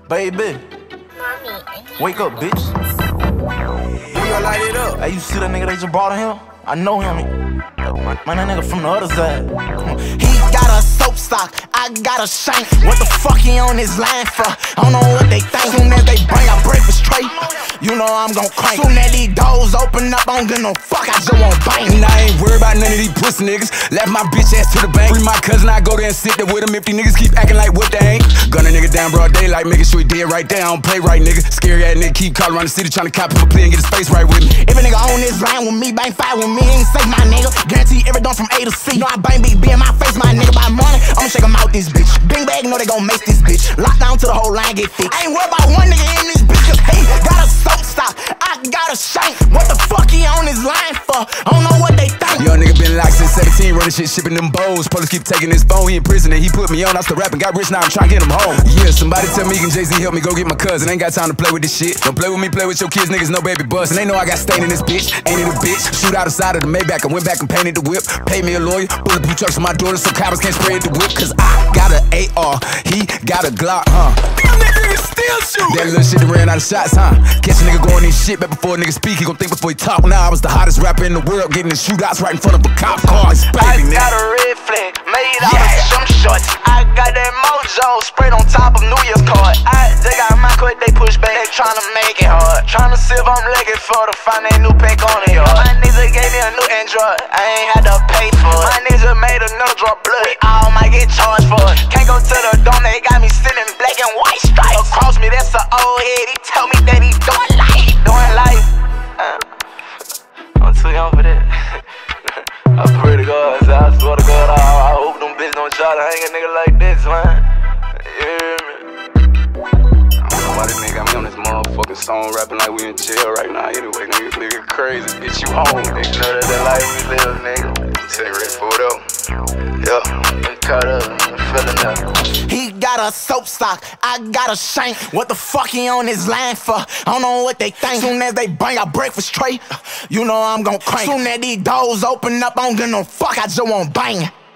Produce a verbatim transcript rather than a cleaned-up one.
Baby, wake up, bitch. You gonna light it up? Hey, you see that nigga they just brought in here? I know him. Man, that nigga from the other side. He got a soap stock, I got a shank. What the fuck he on his line for? I don't know what they think. Soon as they bring out breakfast tray, you know I'm gon' crank. Soon as these doors open up, I don't give no fuck, I just want bang. And I ain't worried about none of these pussy niggas. Left my bitch ass to the bank. Free my cousin, I go there and sit there with him. If these niggas keep acting like what they ain't. Gun a nigga down broad daylight, making sure he dead right there. I don't play right, nigga. Scary ass nigga keep calling around the city trying to cop him a play and get his face right with me. If a nigga on this line with me, bang fight with me, ain't say my nigga. Guarantee every done from A to C. Know I bang big B in my face, my nigga. By morning, I'ma shake him out this bitch. Bing bag, know they gon' make this bitch. Lock down till the whole line get fixed. I ain't worried about one nigga in this bitch, cause he got a soap stock, I got a shank. What the fuck he on his line for? I don't know what they think. Young nigga been locked since seventeen, running shit, shipping them bows. Police keep taking his phone, he in prison and he put me on. I still rapping, got rich, now I'm trying to get him home. Yeah, somebody tell me, can Jay-Z help me go get my cousin? Ain't got time to play with this shit. Don't play with me, play with your kids, niggas, no baby bust. And they know I got stain in this bitch, ain't it a bitch? Shoot out the side of the Maybach, I went back and painted the whip. Paid me a lawyer, bulletproof trucks for my daughter so coppers can't spray the whip. Cause I got an A R, he got a Glock, huh? Damn, that nigga still shoot. That little shit that ran out of shots, huh? Catch a nigga going in shit back before a nigga speak, he gon' think before he talk. Now I was the hottest rapper in the world, getting the shootouts right in front of a cop car. It's baby, I got a red flag, made out yeah. of some shorts. I got that mojo sprayed on top of New Year's card. I just got my quick, they push back, they tryna make it hard. Tryna see if I'm legged for to find that new pack on the yard. My nigga gave me a new Android, I ain't had to pay for it. My nigga made another drop blood, we all might get charged for it. Can't go to the dome, they got me sitting black and white stripes. Across me, that's an old head, he tell me that he doing life. Doing life. Uh, I'm too young for that. I pray to God, I swear to God, I, I hope them bitches don't try to hang a nigga like this, man. You hear me? I don't know why this nigga got me on this motherfucking song rapping like we in jail right now. Anyway, nigga, nigga crazy, bitch, you home, nigga. You know that the life we live, nigga. I'm saying ready for it up. Yeah. I'm caught up, I'm feeling up. He got a soap stock, I got a shank. What the fuck he on his line for? I don't know what they think. Soon as they bring out breakfast tray, you know I'm gon' crank. Soon as these doors open up, I don't give no fuck, I just want bang.